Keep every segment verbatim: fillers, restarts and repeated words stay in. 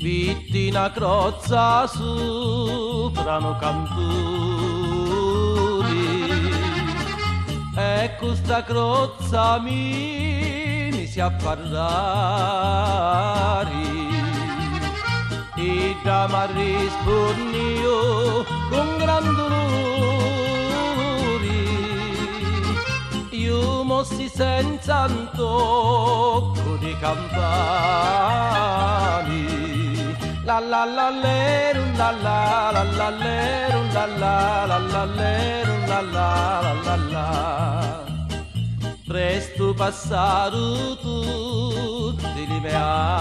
Fitti una crozza soprano cantoni e questa crozza mi inizi a parlare e da mi rispondi io con gran dolore io mossi senza un tocco di campani la la la leru la la la la leru la la la la leru la la la la la presto passato tutti i miei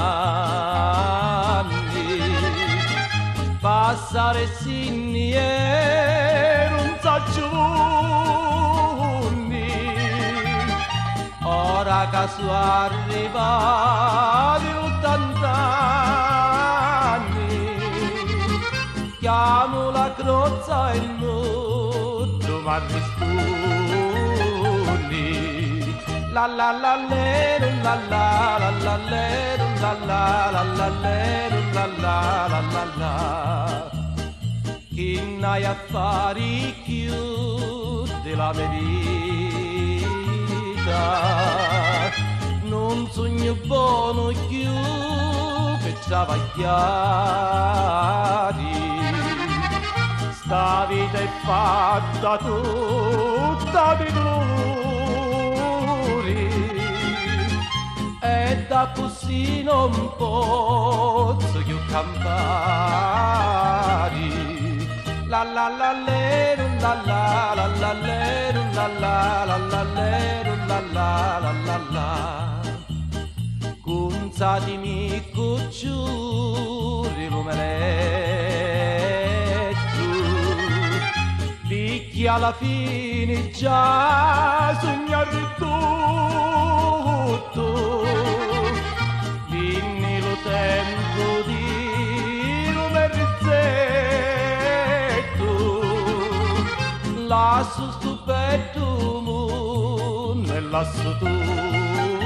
anni passare sinni e non so ora che sono arrivati ottant'anni chiamo la crozza e non mi rispondi la la la leru la la la la leru la la la la leru la la la la la chi n'hai affari chiudi la mia vita non sogno buono più che travagliare sta vita è fatta tutta di dolori e da così non posso più campare la la la leru la la la la leru la la la la leru la la la la la Gunzatimi cucciuri l'umeletto picchi alla fine già sognar tutto vinni lo tempo di l'umerizzetto lasso stu petto mondo e lasso tutto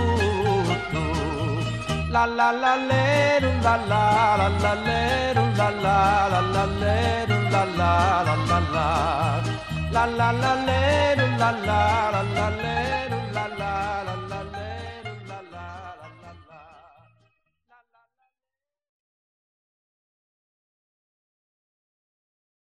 la la la leru la la la la leru la la la la leru la la la la la la la la leru la la la la